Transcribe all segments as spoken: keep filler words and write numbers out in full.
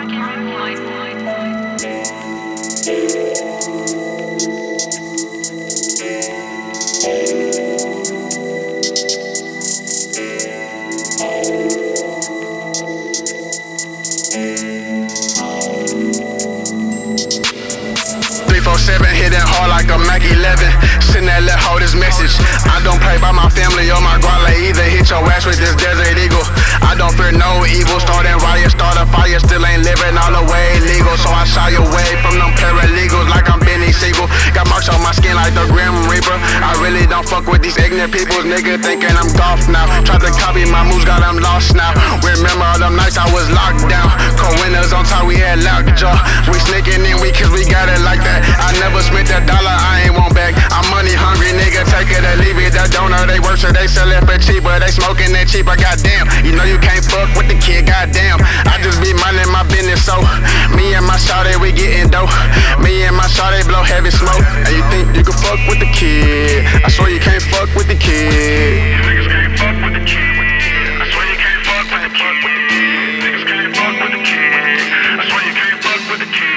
three four seven hitting hard like a Mac eleven. Send that let hold this message. I don't pray by my family or my guala either. Hit your ass with this Desert Eagle. I don't fear no evil. Starting riot, start a fire. Still ain't living all the way legal. So I shy away from them paralegals like I'm Benny Siegel. Got marks on my skin like the Grim Reaper. I really don't fuck with these ignorant people. Nigga thinking I'm golf now. Tried to copy my moves, got them lost now. Remember all them nights I was locked down. Cold winners on top, we had lockjaw. We sneaking in, we cause we got it like that. I never spent that dollar, I ain't want back. I'm money hungry, nigga, take it or leave it. That donor, they work so they sell it for cheaper. They smoking that cheaper, goddamn. You know you can't fuck with the kid, goddamn. I just be minding my business, so me and my shawty, we getting dope. Me and my shawty blow heavy smoke. And you think you can fuck with the kid? I swear you can't fuck with the kid. Niggas can't fuck with the kid. I swear you can't fuck with the kid. Niggas can't fuck with the kid. I swear you can't fuck with the kid.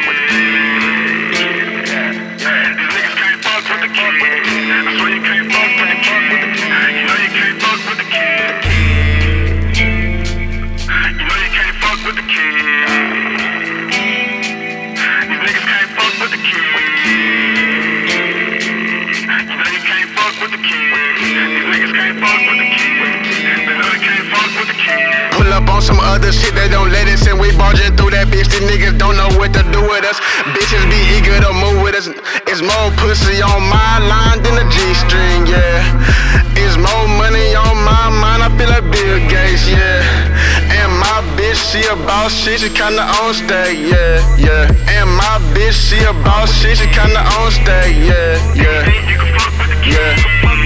Pull up on some other shit, they don't let us in. We barging through that bitch, these niggas don't know what to do with us. Bitches be eager to move with us. It's more pussy on my line than a G-string, yeah. It's more money on my mind, I feel like Bill Gates, yeah. And my bitch, she a boss shit, she kinda on stage, yeah, yeah. And my bitch, she a boss shit, she kinda on stage, yeah, yeah, yeah.